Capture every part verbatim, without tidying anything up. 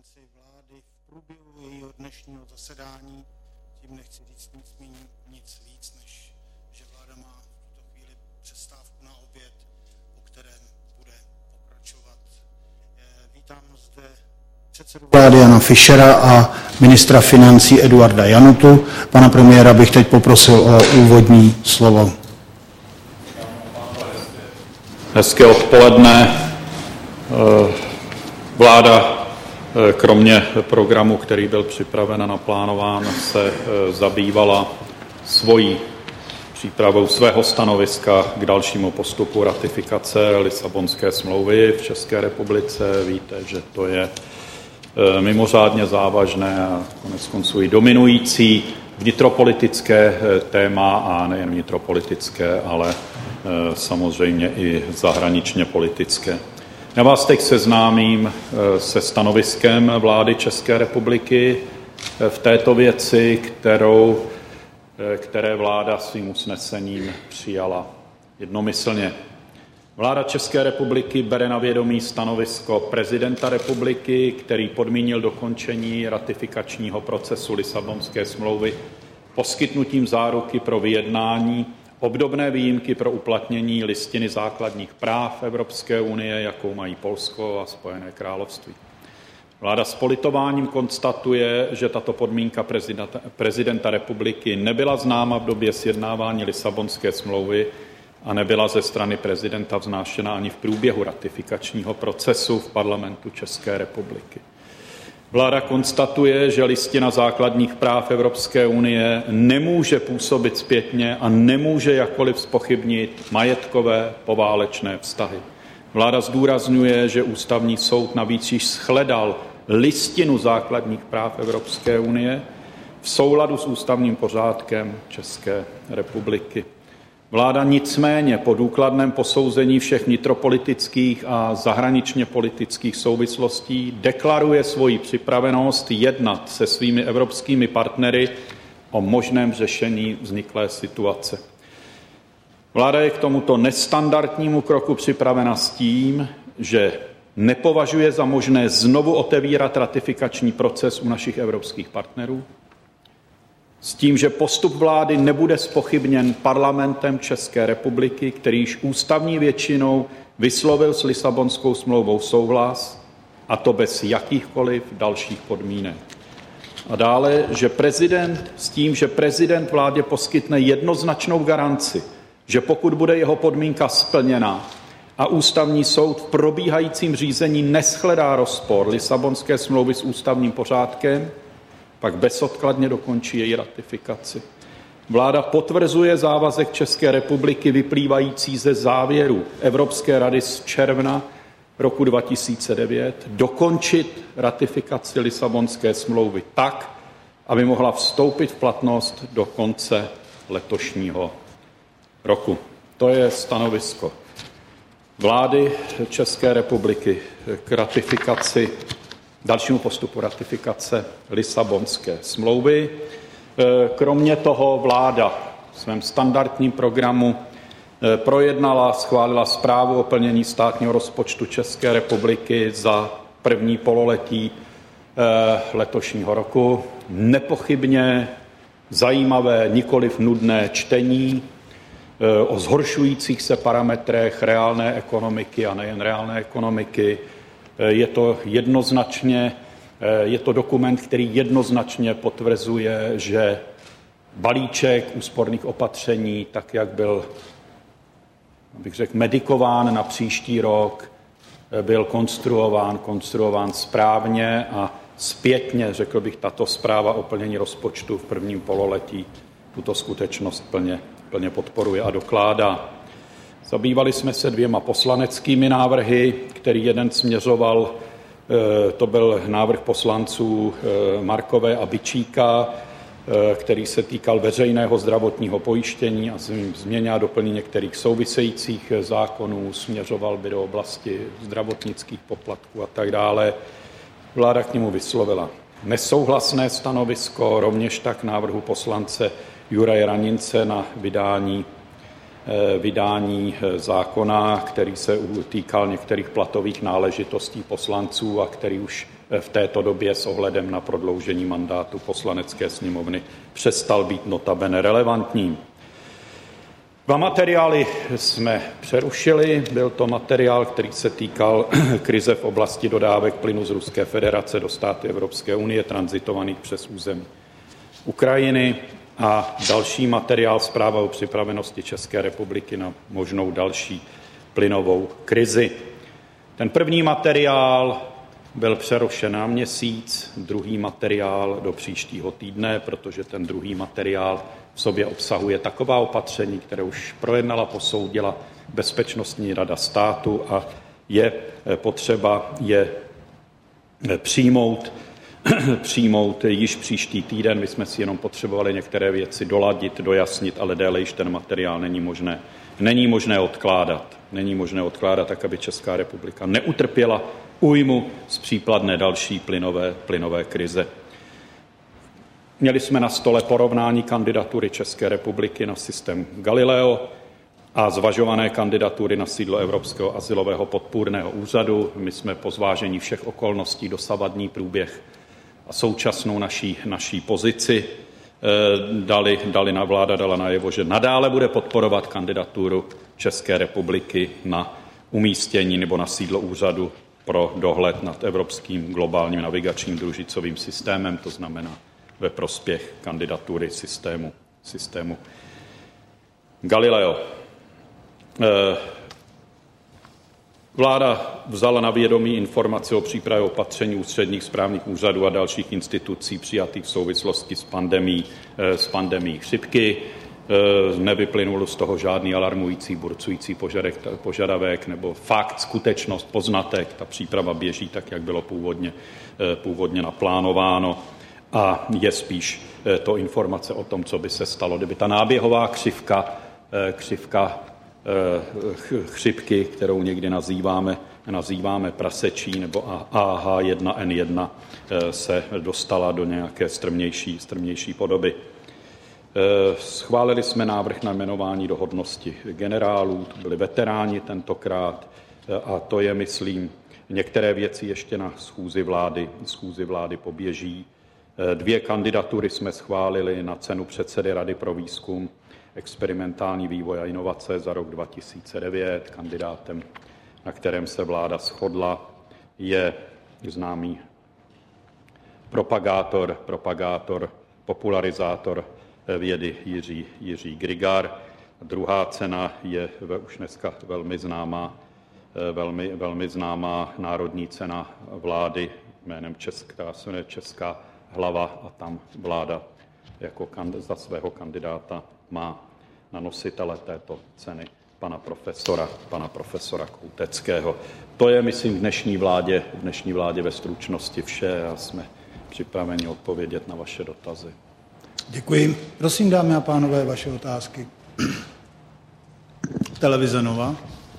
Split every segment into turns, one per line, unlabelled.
intervenci vlády v průběhu jejího dnešního zasedání. Tím nechci říct nic méně, nic víc, než že vláda má v tuto chvíli přestávku na oběd, po kterém bude pokračovat. Vítám zde předsedu vlády Jana Fischera a ministra financí Eduarda Janutu. Pana premiéra bych teď poprosil o úvodní slovo.
Hezké odpoledne. Vláda kromě programu, který byl připraven a naplánován, se zabývala svojí přípravou svého stanoviska k dalšímu postupu ratifikace Lisabonské smlouvy v České republice. Víte, že to je mimořádně závažné a koneckonců i dominující vnitropolitické téma, a nejen vnitropolitické, ale samozřejmě i zahraničně politické. Já vás teď seznámím se stanoviskem vlády České republiky v této věci, kterou, které vláda svým usnesením přijala jednomyslně. Vláda České republiky bere na vědomí stanovisko prezidenta republiky, který podmínil dokončení ratifikačního procesu Lisabonské smlouvy poskytnutím záruky pro vyjednání obdobné výjimky pro uplatnění Listiny základních práv Evropské unie, jakou mají Polsko a Spojené království. Vláda s politováním konstatuje, že tato podmínka prezidenta, prezidenta republiky nebyla známa v době sjednávání Lisabonské smlouvy a nebyla ze strany prezidenta vznášena ani v průběhu ratifikačního procesu v parlamentu České republiky. Vláda konstatuje, že Listina základních práv Evropské unie nemůže působit zpětně a nemůže jakkoliv zpochybnit majetkové poválečné vztahy. Vláda zdůrazňuje, že Ústavní soud navíc již shledal Listinu základních práv Evropské unie v souladu s ústavním pořádkem České republiky. Vláda nicméně po důkladném posouzení všech vnitropolitických a zahraničně politických souvislostí deklaruje svoji připravenost jednat se svými evropskými partnery o možném řešení vzniklé situace. Vláda je k tomuto nestandardnímu kroku připravena s tím, že nepovažuje za možné znovu otevírat ratifikační proces u našich evropských partnerů, s tím, že postup vlády nebude zpochybněn parlamentem České republiky, který již ústavní většinou vyslovil s Lisabonskou smlouvou souhlas, a to bez jakýchkoliv dalších podmínek. A dále, že prezident s tím, že prezident vládě poskytne jednoznačnou garanci, že pokud bude jeho podmínka splněna a ústavní soud v probíhajícím řízení neshledá rozpor Lisabonské smlouvy s ústavním pořádkem, pak bezodkladně dokončí její ratifikaci. Vláda potvrzuje závazek České republiky vyplývající ze závěru Evropské rady z června roku dva tisíce devět dokončit ratifikaci Lisabonské smlouvy tak, aby mohla vstoupit v platnost do konce letošního roku. To je stanovisko vlády České republiky k ratifikaci dalšímu postupu ratifikace Lisabonské smlouvy. Kromě toho vláda v svém standardním programu projednala, schválila zprávu o plnění státního rozpočtu České republiky za první pololetí letošního roku. Nepochybně zajímavé, nikoliv nudné čtení o zhoršujících se parametrech reálné ekonomiky a nejen reálné ekonomiky. Je to jednoznačně, je to dokument, který jednoznačně potvrzuje, že balíček úsporných opatření, tak jak byl, bych řekl, medikován na příští rok, byl konstruován, konstruován správně a zpětně, řekl bych, tato zpráva o plnění rozpočtu v prvním pololetí tuto skutečnost plně, plně podporuje a dokládá. Zabývali jsme se dvěma poslaneckými návrhy, který jeden směřoval, to byl návrh poslanců Markové a Byčíka, který se týkal veřejného zdravotního pojištění a změně a doplnění některých souvisejících zákonů, směřoval by do oblasti zdravotnických poplatků a tak dále. Vláda k němu vyslovila nesouhlasné stanovisko, rovněž tak návrhu poslance Juraje Ranince na vydání vydání zákona, který se týkal některých platových náležitostí poslanců a který už v této době s ohledem na prodloužení mandátu Poslanecké sněmovny přestal být notabene relevantním. Dva materiály jsme přerušili. Byl to materiál, který se týkal krize v oblasti dodávek plynu z Ruské federace do států Evropské unie, tranzitovaných přes území Ukrajiny, a další materiál zpráva o připravenosti České republiky na možnou další plynovou krizi. Ten první materiál byl přerušen na měsíc, druhý materiál do příštího týdne, protože ten druhý materiál v sobě obsahuje taková opatření, které už projednala, posoudila Bezpečnostní rada státu a je potřeba je přijmout, přijmout již příští týden. My jsme si jenom potřebovali některé věci doladit, dojasnit, ale déle již ten materiál není možné, není možné odkládat. Není možné odkládat tak, aby Česká republika neutrpěla újmu z případné další plynové, plynové krize. Měli jsme na stole porovnání kandidatury České republiky na systém Galileo a zvažované kandidatury na sídlo Evropského azylového podpůrného úřadu. My jsme po zvážení všech okolností, dosavadní průběh a současnou naší, naší pozici dali, dali na vláda dala najevo, že nadále bude podporovat kandidaturu České republiky na umístění nebo na sídlo úřadu pro dohled nad evropským globálním navigačním družicovým systémem, to znamená ve prospěch kandidatury systému, systému Galileo. Vláda vzala na vědomí informace o přípravě opatření ústředních správních úřadů a dalších institucí přijatých v souvislosti s pandemií, s pandemií chřipky. Nevyplynul z toho žádný alarmující, burcující požadavek nebo fakt, skutečnost, poznatek. Ta příprava běží tak, jak bylo původně, původně naplánováno. A je spíš to informace o tom, co by se stalo, kdyby ta náběhová křivka, křivka chřipky, kterou někdy nazýváme, nazýváme prasečí nebo A H jedna N jedna, se dostala do nějaké strmější, strmější podoby. Schválili jsme návrh na jmenování do hodnosti generálů, to byli veteráni tentokrát, a to je, myslím, některé věci ještě na schůzi vlády, schůzi vlády poběží. Dvě kandidatury jsme schválili na cenu předsedy Rady pro výzkum, experimentální vývoj a inovace za rok dva tisíce devět. Kandidátem, na kterém se vláda shodla, je známý propagátor, propagátor, popularizátor vědy Jiří, Jiří Grigár. Druhá cena je už dneska velmi známá, velmi, velmi známá národní cena vlády jménem Česká, se jmenuje Česká hlava, a tam vláda jako za svého kandidáta má na nositele této ceny pana profesora, pana profesora Kouteckého. To je, myslím, v dnešní vládě, v dnešní vládě ve stručnosti vše a jsme připraveni odpovědět na vaše dotazy.
Děkuji. Prosím, dámy a pánové, vaše otázky. Televize Nova.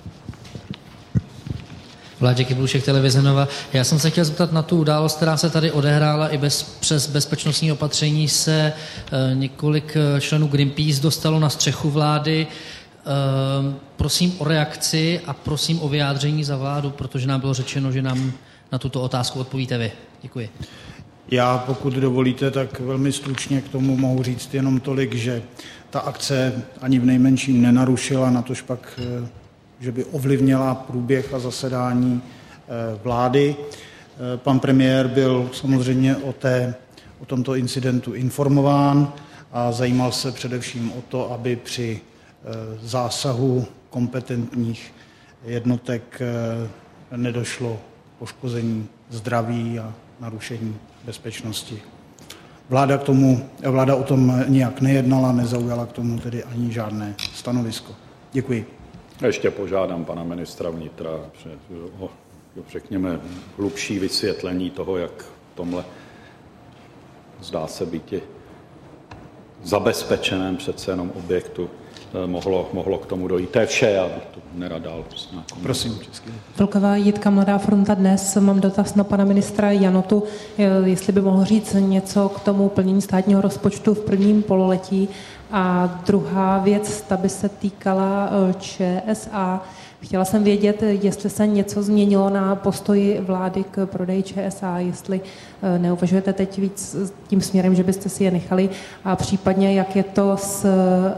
Vládě Kyblušek, Televize Nova. Já jsem se chtěl zeptat na tu událost, která se tady odehrála. I bez, přes bezpečnostní opatření se e, několik členů Greenpeace dostalo na střechu vlády. E, prosím o reakci a prosím o vyjádření za vládu, protože nám bylo řečeno, že nám na tuto otázku odpovíte vy. Děkuji.
Já, pokud dovolíte, tak velmi stručně k tomu mohu říct jenom tolik, že ta akce ani v nejmenším nenarušila, natož pak, že by ovlivnila průběh a zasedání vlády. Pan premiér byl samozřejmě o, té, o tomto incidentu informován a zajímal se především o to, aby při zásahu kompetentních jednotek nedošlo poškození zdraví a narušení bezpečnosti. Vláda, k tomu, vláda o tom nijak nejednala, nezaujala k tomu tedy ani žádné stanovisko. Děkuji.
Ještě požádám pana ministra vnitra o, řekněme, hlubší vysvětlení toho, jak v tomhle zdá se být zabezpečeném přece jenom objektu mohlo, mohlo k tomu dojít. To je vše, já bych to nerad dál.
Prosím.
Vlková Jitka, Mladá fronta Dnes. Mám dotaz na pana ministra Janotu, jestli by mohl říct něco k tomu plnění státního rozpočtu v prvním pololetí. A druhá věc, ta by se týkala Č S A. Chtěla jsem vědět, jestli se něco změnilo na postoji vlády k prodeji ČSA, jestli neuvažujete teď víc tím směrem, že byste si je nechali a případně jak je to s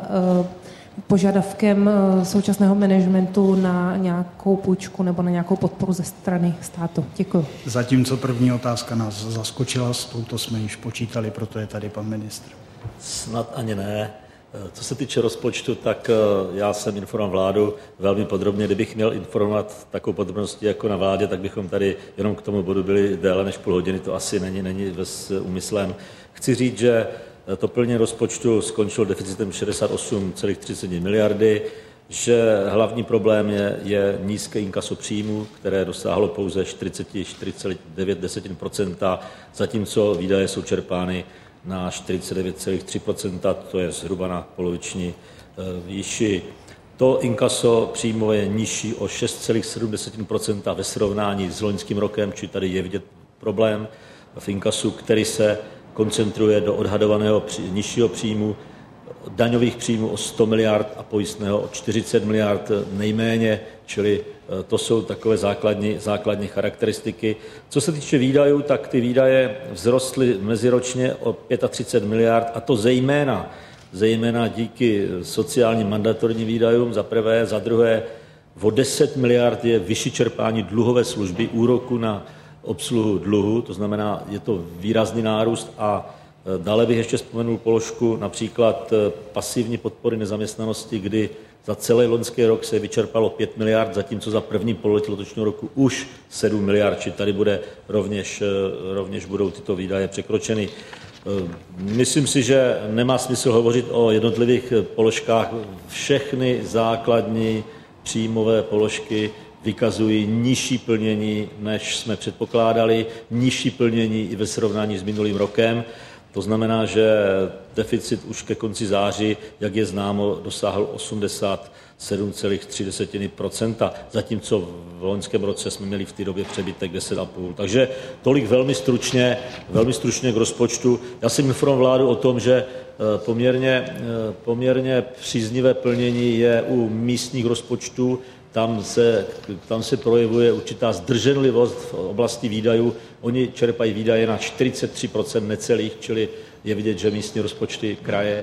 požadavkem současného managementu na nějakou půjčku nebo na nějakou podporu ze strany státu. Děkuji.
Zatímco první otázka nás zaskočila, s touto jsme již počítali, proto je tady pan ministr.
Snad ani ne. Co se týče rozpočtu, tak já jsem informoval vládu velmi podrobně. Kdybych měl informovat takovou podrobnosti jako na vládě, tak bychom tady jenom k tomu bodu byli déle než půl hodiny. To asi není, není s úmyslem. Chci říct, že to plnění rozpočtu skončilo deficitem šedesát osm celá třicet miliardy, že hlavní problém je, je nízké inkaso příjmů, které dosáhlo pouze čtyřicet čtyři celá devět procenta, zatímco výdaje jsou čerpány na čtyřicet devět celá tři procenta, to je zhruba na poloviční výši. To inkaso příjmové je nižší o šest celá sedm procenta ve srovnání s loňským rokem, či tady je vidět problém v inkasu, který se koncentruje do odhadovaného nižšího příjmu, daňových příjmů o sto miliard a pojistného o čtyřicet miliard nejméně, čili to jsou takové základní, základní charakteristiky. Co se týče výdajů, tak ty výdaje vzrostly meziročně o třicet pět miliard, a to zejména, zejména díky sociálním mandatorním výdajům, za prvé, za druhé, o deset miliard je vyšší čerpání dluhové služby, úroku na obsluhu dluhu, to znamená, je to výrazný nárůst. A dále bych ještě vzpomenul položku například pasivní podpory nezaměstnanosti, kdy za celý loňský rok se vyčerpalo pět miliard, zatímco za první pololetí letošního roku už sedm miliard, či tady bude rovněž, rovněž budou tyto výdaje překročeny. Myslím si, že nemá smysl hovořit o jednotlivých položkách. Všechny základní příjmové položky vykazují nižší plnění, než jsme předpokládali, nižší plnění i ve srovnání s minulým rokem. To znamená, že deficit už ke konci září, jak je známo, dosáhl osmdesát sedm celá tři procenta, zatímco v loňském roce jsme měli v té době přebytek deset celá pět. Takže tolik velmi stručně, velmi stručně k rozpočtu. Já jsem informoval vládu o tom, že poměrně, poměrně příznivé plnění je u místních rozpočtů. Tam se, tam se projevuje určitá zdrženlivost v oblasti výdajů. Oni čerpají výdaje na čtyřicet tři procent necelých, čili je vidět, že místní rozpočty kraje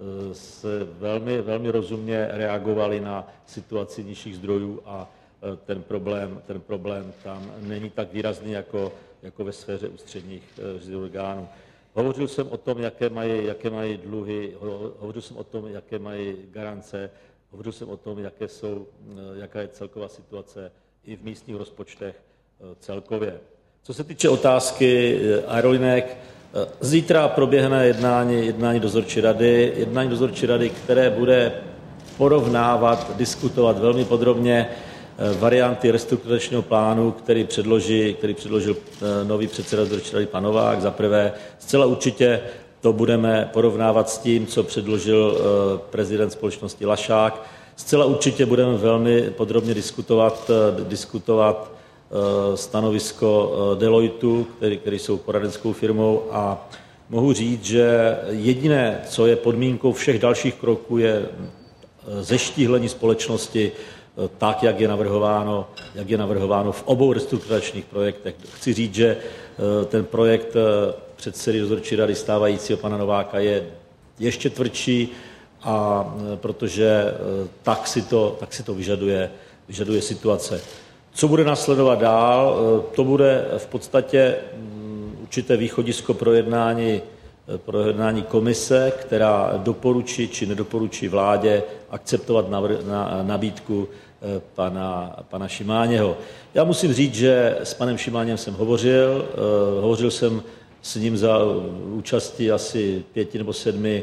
se velmi, velmi rozumně reagovaly na situaci nižších zdrojů a ten problém, ten problém tam není tak výrazný jako, jako ve sféře ústředních řízení orgánů. Hovořil jsem o tom, jaké mají, jaké mají dluhy, hovořil jsem o tom, jaké mají garance, hovořil jsem o tom, jaké jsou, jaká je celková situace i v místních rozpočtech celkově. Co se týče otázky aerolinek, zítra proběhne jednání, jednání dozorčí rady, jednání dozorčí rady, které bude porovnávat, diskutovat velmi podrobně varianty restrukturačního plánu, který, předloží, který předložil nový předseda dozorčí rady pan Novák. Za prvé, zcela určitě to budeme porovnávat s tím, co předložil prezident společnosti Lašák. Zcela určitě budeme velmi podrobně diskutovat, diskutovat stanovisko Deloitu, který, který jsou poradenskou firmou, a mohu říct, že jediné, co je podmínkou všech dalších kroků, je zeštíhlení společnosti tak, jak je navrhováno, jak je navrhováno v obou restrukturačních projektech. Chci říct, že ten projekt předsedy dozorčí rady stávajícího pana Nováka je ještě tvrdší, a protože tak si to, tak si to vyžaduje, vyžaduje situace. Co bude následovat dál? To bude v podstatě určité východisko pro jednání, pro jednání komise, která doporučí či nedoporučí vládě akceptovat na nabídku pana, pana Šimáněho. Já musím říct, že s panem Šimáněm jsem hovořil, hovořil jsem s ním za účasti asi pěti nebo sedmi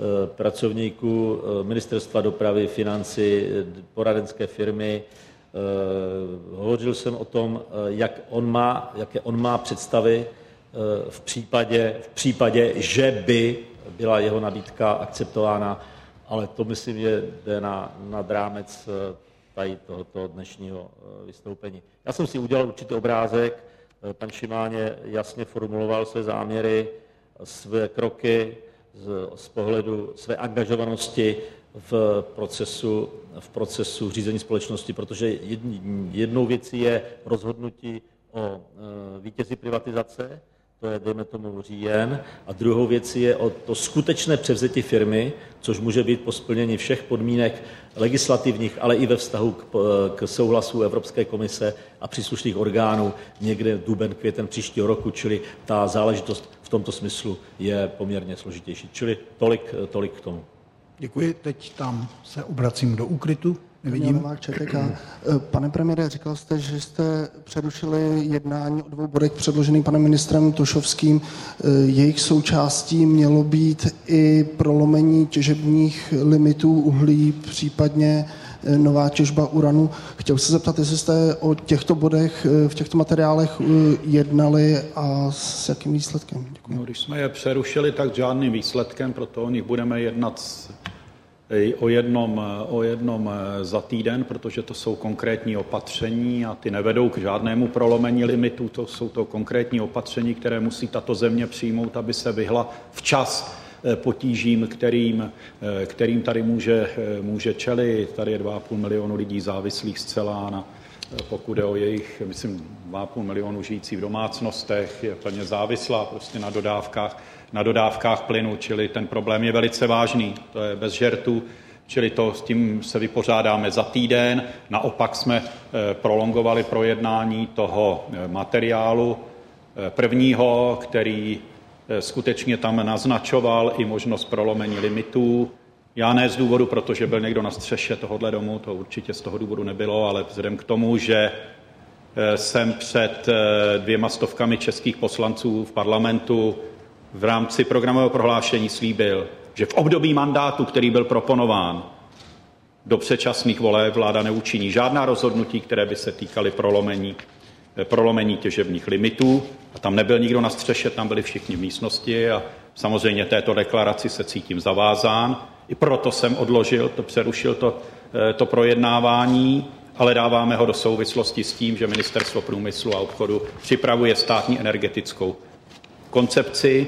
pracovníků Ministerstva dopravy, financí, poradenské firmy. Hovořil jsem o tom, jak on má, jaké on má představy v případě, v případě, že by byla jeho nabídka akceptována, ale to myslím, že jde na, nad rámec tady tohoto dnešního vystoupení. Já jsem si udělal určitý obrázek, pan Šimáně jasně formuloval své záměry, své kroky z, z pohledu své angažovanosti v procesu, v procesu řízení společnosti, protože jednou věcí je rozhodnutí o vítězi privatizace, to je, dejme tomu, říjen, a druhou věcí je o to skutečné převzetí firmy, což může být po splnění všech podmínek legislativních, ale i ve vztahu k, k souhlasu Evropské komise a příslušných orgánů někde duben, květen příštího roku, čili ta záležitost v tomto smyslu je poměrně složitější. Čili tolik, tolik k tomu.
Děkuji, teď tam se obracím do úkrytu. Nevidím.
Pane premiére, říkal jste, že jste přerušili jednání o dvou bodech předložených panem ministrem Tošovským. Jejich součástí mělo být i prolomení těžebních limitů uhlí, případně nová těžba uranu. Chtěl se zeptat, jestli jste o těchto bodech v těchto materiálech jednali a s jakým výsledkem? Děkuji.
No, když jsme je přerušili, tak žádným výsledkem, proto o nich budeme jednat s O jednom, o jednom za týden, protože to jsou konkrétní opatření a ty nevedou k žádnému prolomení limitů. To jsou to konkrétní opatření, které musí tato země přijmout, aby se vyhla včas potížím, kterým, kterým tady může, může čelit. Tady je dva a půl milionu lidí závislých zcela na, pokud je o jejich, myslím, dva a půl milionu žijící v domácnostech, je plně závislá prostě na dodávkách. na dodávkách plynu, čili ten problém je velice vážný, to je bez žertu, čili to s tím se vypořádáme za týden. Naopak jsme prolongovali projednání toho materiálu prvního, který skutečně tam naznačoval i možnost prolomení limitů. Já ne z důvodu, protože byl někdo na střeše tohohle domu, to určitě z toho důvodu nebylo, ale vzhledem k tomu, že jsem před dvěma stovkami českých poslanců v parlamentu v rámci programového prohlášení slíbil, že v období mandátu, který byl proponován do předčasných voleb, vláda neučiní žádná rozhodnutí, které by se týkaly prolomení, prolomení těžebních limitů. A tam nebyl nikdo na střeše, tam byli všichni v místnosti a samozřejmě této deklaraci se cítím zavázán. I proto jsem odložil, to přerušil to, to projednávání, ale dáváme ho do souvislosti s tím, že Ministerstvo průmyslu a obchodu připravuje státní energetickou koncepci.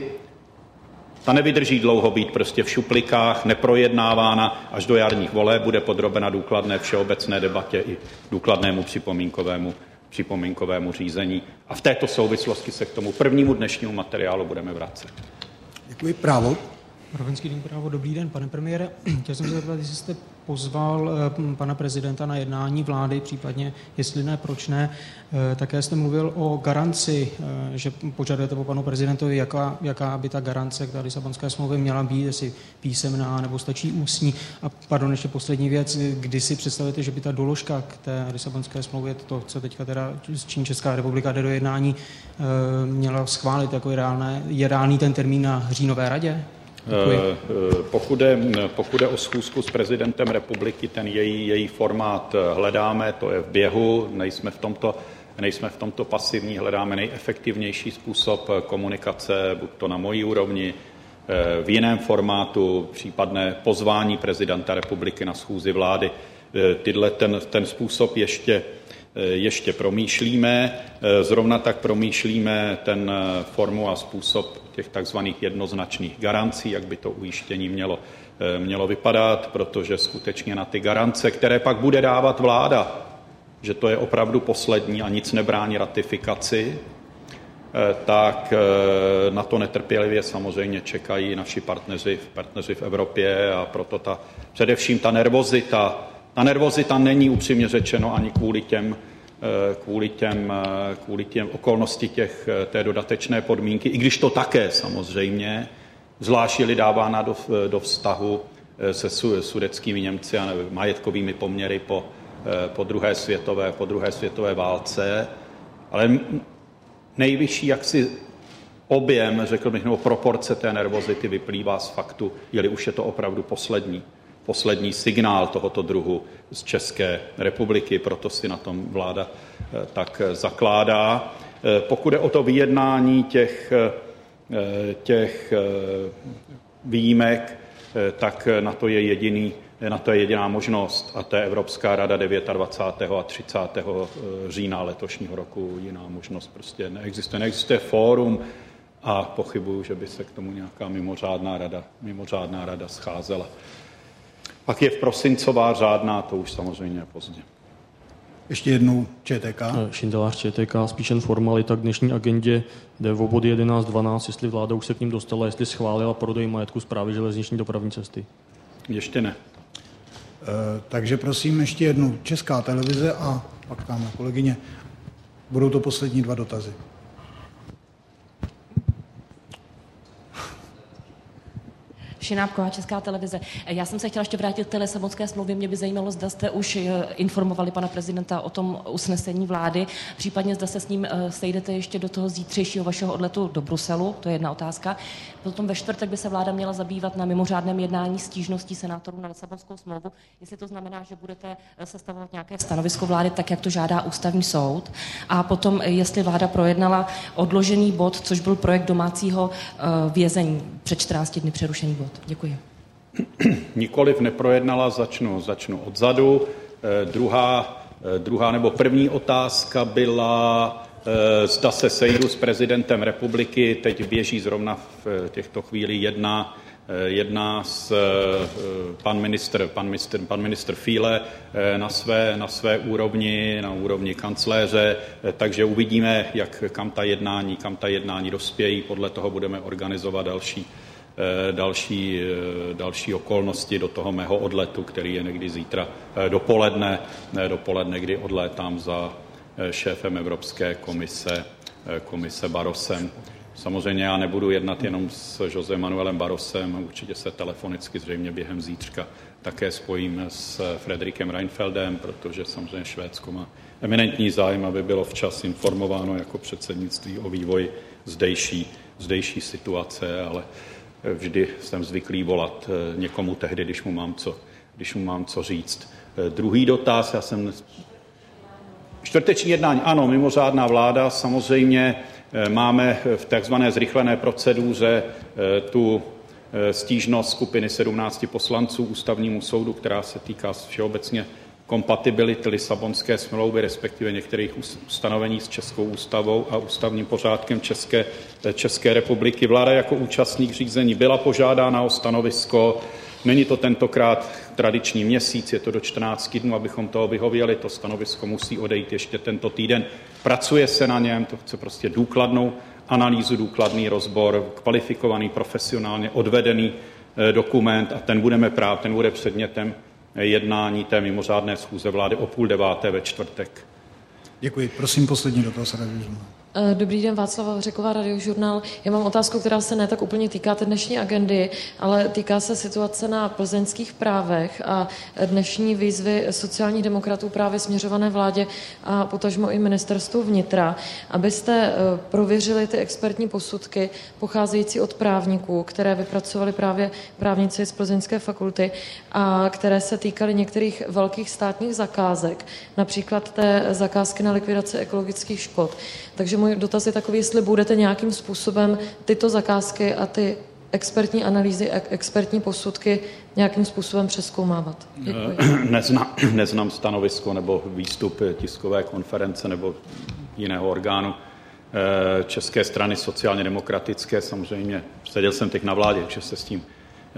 Ta nevydrží dlouho být prostě v šuplikách, neprojednávána, až do jarních voleb bude podrobena důkladné všeobecné debatě i důkladnému připomínkovému, připomínkovému řízení. A v této souvislosti se k tomu prvnímu dnešnímu materiálu budeme vracet.
Děkuji. Právo.
Rovenský den, Právo. Dobrý den, pane premiére. Chtěl jsem se zeptat, jestli jste pozval pana prezidenta na jednání vlády, případně jestli ne, proč ne. Také jste mluvil o garanci, že požadujete po panu prezidentovi, jaká, jaká by ta garance k té Lisabonské smlouvě měla být, jestli písemná nebo stačí ústní. A pardon, ještě poslední věc, kdy si představujete, že by ta doložka k té Lisabonské smlouvě, to, co teďka teda s čím Česká republika jde do jednání, měla schválit, jako je, reálné, je reálný ten termín na říjnové radě?
Pokud je, pokud je o schůzku s prezidentem republiky, ten její, její formát hledáme, to je v běhu, nejsme v tomto, nejsme v tomto pasivní, hledáme nejefektivnější způsob komunikace, buď to na mojí úrovni, v jiném formátu, případné pozvání prezidenta republiky na schůzi vlády. Tyhle ten, ten způsob ještě ještě promýšlíme. Zrovna tak promýšlíme ten formu a způsob těch takzvaných jednoznačných garancí, jak by to ujištění mělo, mělo vypadat, protože skutečně na ty garance, které pak bude dávat vláda, že to je opravdu poslední a nic nebrání ratifikaci, tak na to netrpělivě samozřejmě čekají naši partneři, partneři v Evropě a proto ta, především ta nervozita, Ta nervozita není upřímně řečeno ani kvůli těm, kvůli těm, kvůli těm okolnosti těch, té dodatečné podmínky, i když to také samozřejmě, zvlášť je dávána do, do vztahu se sudetskými Němci a majetkovými poměry po, po, druhé světové, po druhé světové válce, ale nejvyšší jaksi objem, řekl bych, nebo proporce té nervozity vyplývá z faktu, jeli už je to opravdu poslední. poslední signál tohoto druhu z České republiky, proto si na tom vláda tak zakládá. Pokud je o to vyjednání těch, těch výjimek, tak na to je jediný, na to je jediná možnost, a to je Evropská rada dvacátého devátého a třicátého října letošního roku. Jiná možnost prostě neexistuje. Neexistuje fórum a pochybuju, že by se k tomu nějaká mimořádná rada, mimořádná rada scházela. Pak je v prosincová řádná, to už samozřejmě je pozdě.
Ještě jednou ČTK.
Šindelář ČTK, spíš jen formalita k dnešní agendě, jde o body jedenáct dvanáct, jestli vláda už se k ním dostala, jestli schválila prodej majetku Správy železniční dopravní cesty.
Ještě ne.
E, takže prosím ještě jednou Česká televize a pak tam kolegyně. Budou to poslední dva dotazy.
Šinábková, Česká televize. Já jsem se chtěla ještě vrátit k té Lisabonské smlouvě. Mě by zajímalo, zda jste už informovali pana prezidenta o tom usnesení vlády, případně zda se s ním sejdete ještě do toho zítřejšího vašeho odletu do Bruselu, to je jedna otázka. Potom ve čtvrtek by se vláda měla zabývat na mimořádném jednání stížností senátorů na Lisabonskou smlouvu, jestli to znamená, že budete sestavovat nějaké stanovisko vlády, tak jak to žádá ústavní soud. A potom, jestli vláda projednala odložený bod, což byl projekt domácího vězení, před čtrnácti dny přerušený bod. Děkuji.
Nikoliv neprojednala, začnu, začnu odzadu. Eh, druhá, eh, druhá nebo první otázka byla, eh, zda se sejdu s prezidentem republiky. Teď běží zrovna v těchto chvíli jedna, eh, jedna s eh, pan ministr, pan ministr, pan ministr Fíle eh, na své, na své úrovni, na úrovni kancléře, eh, takže uvidíme, jak, kam ta jednání, kam ta jednání dospějí. Podle toho budeme organizovat další Další, další okolnosti do toho mého odletu, který je někdy zítra dopoledne, dopoledne, kdy odlétám za šéfem Evropské komise, komise Barrosem. Samozřejmě já nebudu jednat jenom s José Manuelem Barrosem, určitě se telefonicky zřejmě během zítřka také spojím s Frederikem Reinfeldem, protože samozřejmě Švédsko má eminentní zájem, aby bylo včas informováno jako předsednictví o vývoji zdejší, zdejší situace, ale vždy jsem zvyklý volat někomu tehdy, když mu mám co, když mu mám co říct. Druhý dotaz, já jsem... Čtvrteční jednání, ano, mimořádná vláda, samozřejmě máme v takzvané zrychlené proceduře tu stížnost skupiny sedmnácti poslanců ústavnímu soudu, která se týká všeobecně kompatibility Lisabonské smlouvy, respektive některých ustanovení s Českou ústavou a ústavním pořádkem České, České republiky. Vláda jako účastník řízení byla požádána o stanovisko. Není to tentokrát tradiční měsíc, je to do čtrnácti dnů, abychom toho vyhověli. To stanovisko musí odejít ještě tento týden. Pracuje se na něm, to chce prostě důkladnou analýzu, důkladný rozbor, kvalifikovaný, profesionálně odvedený dokument a ten budeme právě, ten bude předmětem jednání té mimořádné schůze vlády o půl deváté ve čtvrtek.
Děkuji. Prosím, poslední dotaz.
Dobrý den, Václava Řeková, Radiožurnál. Já mám otázku, která se ne tak úplně týká té dnešní agendy, ale týká se situace na plzeňských právech a dnešní výzvy sociálních demokratů právě směřované vládě a potažmo i ministerstvu vnitra, abyste prověřili ty expertní posudky pocházející od právníků, které vypracovali právě právníci z Plzeňské fakulty a které se týkaly některých velkých státních zakázek, například té zakázky na likvidaci ekologických škod. Takže můj dotaz je takový, jestli budete nějakým způsobem tyto zakázky a ty expertní analýzy, expertní posudky nějakým způsobem přezkoumávat. Děkuji.
Neznám, neznám stanovisko nebo výstup tiskové konference nebo jiného orgánu České strany sociálně demokratické. Samozřejmě seděl jsem teď na vládě, že se s tím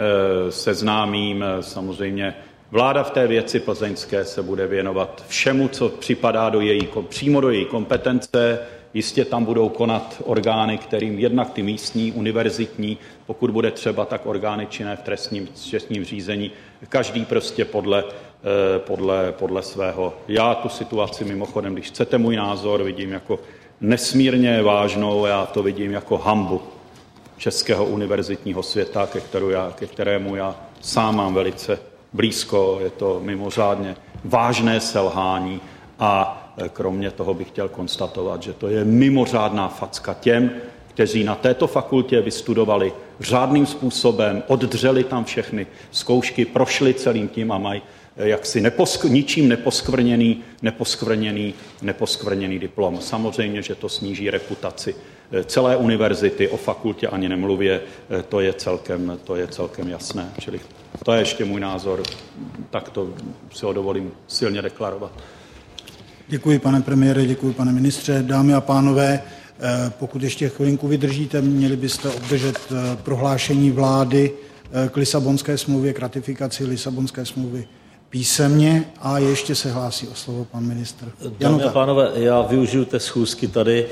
seznámím. Samozřejmě vláda v té věci plzeňské se bude věnovat všemu, co připadá do její, přímo do její kompetence. Jistě tam budou konat orgány, kterým jednak ty místní, univerzitní, pokud bude třeba, tak orgány činné v trestním, trestním řízení. Každý prostě podle, podle, podle svého. Já tu situaci mimochodem, když chcete můj názor, vidím jako nesmírně vážnou, já to vidím jako hanbu českého univerzitního světa, ke, kterou já, ke kterému já sám mám velice blízko. Je to mimořádně vážné selhání a kromě toho bych chtěl konstatovat, že to je mimořádná facka těm, kteří na této fakultě vystudovali řádným způsobem, oddřeli tam všechny zkoušky, prošli celým tím a mají jaksi neposk- ničím neposkvrněný, neposkvrněný, neposkvrněný diplom. Samozřejmě, že to sníží reputaci celé univerzity, o fakultě ani nemluvě, to je celkem, to je celkem jasné. Čili to je ještě můj názor, tak to si ho dovolím silně deklarovat.
Děkuji, pane premiére, děkuji, pane ministře. Dámy a pánové, pokud ještě chvilinku vydržíte, měli byste obdržet prohlášení vlády k Lisabonské smlouvě, k ratifikaci Lisabonské smlouvy písemně a ještě se hlásí o slovo pan ministr.
Dámy a pánové, já využiju té schůzky tady,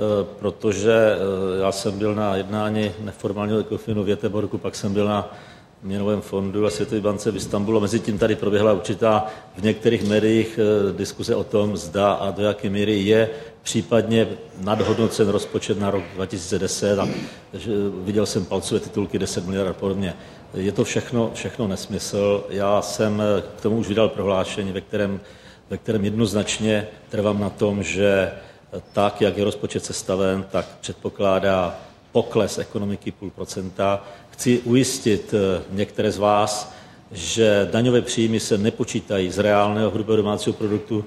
protože já jsem byl na jednání neformálního Ecofinu v Göteborgu, pak jsem byl na Měnovém fondu a Světové bance v Istanbulu. Mezitím tady proběhla určitá v některých médiích diskuse o tom, zda a do jaké míry je případně nadhodnocen rozpočet na rok dva tisíce deset a viděl jsem palcové titulky deset miliard a podobně. Je to všechno, všechno nesmysl. Já jsem k tomu už vydal prohlášení, ve kterém, ve kterém jednoznačně trvám na tom, že tak, jak je rozpočet sestaven, tak předpokládá pokles ekonomiky půl procenta. Chci ujistit některé z vás, že daňové příjmy se nepočítají z reálného hrubého domácího produktu,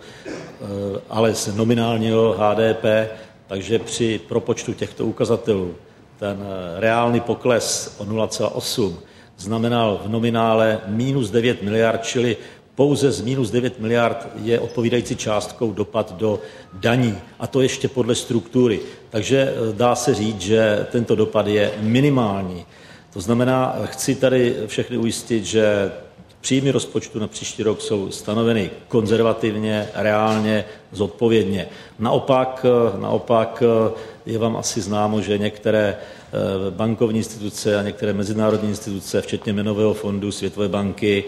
ale z nominálního H D P, takže při propočtu těchto ukazatelů ten reálný pokles o nula celá osm znamenal v nominále minus devět miliard, čili pouze z minus devět miliard je odpovídající částkou dopad do daní, a to ještě podle struktury. Takže dá se říct, že tento dopad je minimální. To znamená, chci tady všechny ujistit, že příjmy rozpočtu na příští rok jsou stanoveny konzervativně, reálně, zodpovědně. Naopak, naopak je vám asi známo, že některé bankovní instituce a některé mezinárodní instituce, včetně Měnového fondu, Světové banky,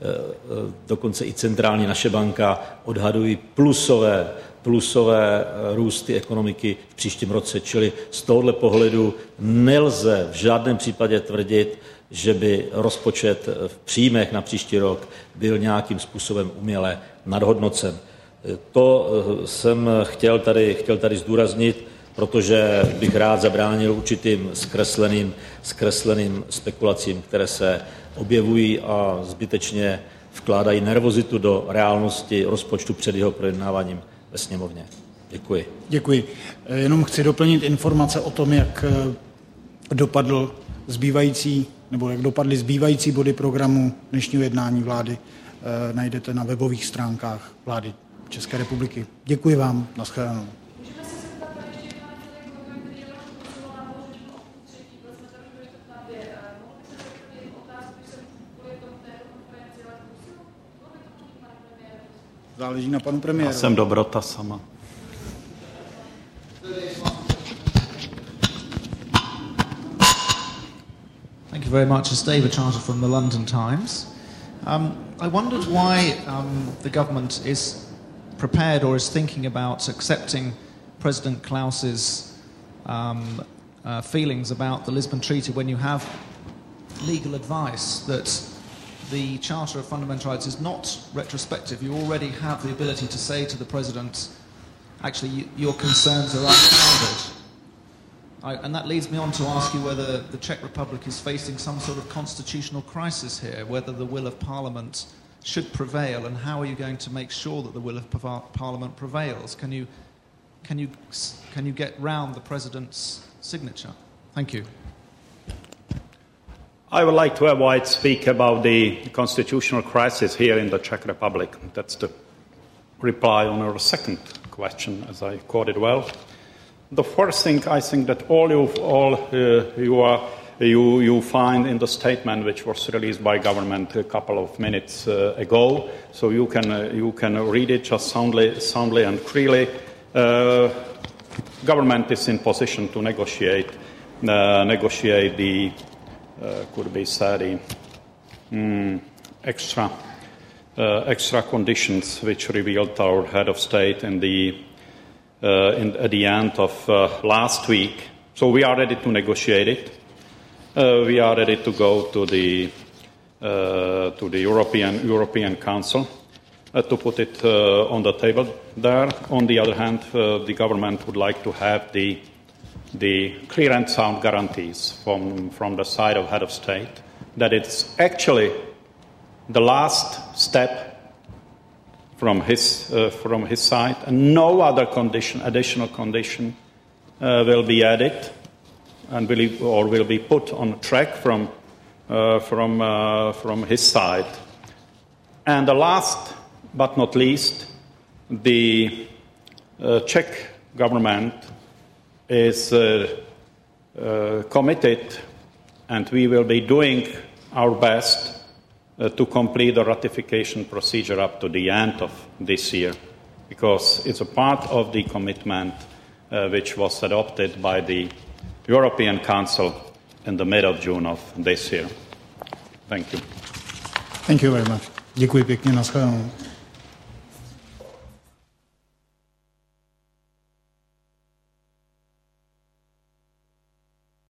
dokonce i centrální naše banka, odhadují plusové, plusové růsty ekonomiky v příštím roce. Čili z tohohle pohledu nelze v žádném případě tvrdit, že by rozpočet v příjmech na příští rok byl nějakým způsobem uměle nadhodnocen. To jsem chtěl tady, chtěl tady zdůraznit, protože bych rád zabránil určitým zkresleným, zkresleným spekulacím, které se objevují a zbytečně vkládají nervozitu do reálnosti rozpočtu před jeho projednáváním ve sněmovně. Děkuji.
Děkuji. Jenom chci doplnit informace o tom, jak dopadl zbývající, nebo jak dopadly zbývající body programu dnešního jednání vlády. Najdete na webových stránkách vlády České republiky. Děkuji vám. Naschledanou. Záleží na panu premiéru.
Já jsem dobrota sama.
Thank you very much. It's David Charter from the London Times. Um, I wondered why um, the government is prepared or is thinking about accepting President Klaus's um, uh, feelings about the Lisbon Treaty when you have legal advice that the Charter of Fundamental Rights is not retrospective. You already have the ability to say to the President, actually, you, your concerns are unfounded. I, and that leads me on to ask you whether the Czech Republic is facing some sort of constitutional crisis here, whether the will of Parliament should prevail, and how are you going to make sure that the will of Parliament prevails? Can you, can you, can you get round the President's signature? Thank you.
I would like to avoid speak about the constitutional crisis here in the Czech Republic. That's the reply on our second question, as I quoted well. The first thing I think that all you all uh, you are you you find in the statement which was released by government a couple of minutes uh, ago, so you can uh, you can read it just soundly soundly and clearly. Uh, government is in position to negotiate uh, negotiate the. Uh, could be said the mm, extra uh, extra conditions which revealed our head of state in the uh, in, at the end of uh, last week. So we are ready to negotiate it. Uh, we are ready to go to the uh, to the European European Council uh, to put it uh, on the table there. On the other hand, uh, the government would like to have the the clear and sound guarantees from, from the side of head of state that it's actually the last step from his, uh, from his side, and no other condition, additional condition uh, will be added and will, or will be put on track from, uh, from, uh, from his side. And the last but not least, the uh, Czech government is uh, uh, committed, and we will be doing our best uh, to complete the ratification procedure up to the end of this year, because it's a part of the commitment uh, which was adopted by the European Council in the mid of June of this year. Thank you.
Thank you very much. Děkuji pěkně, nashledanou.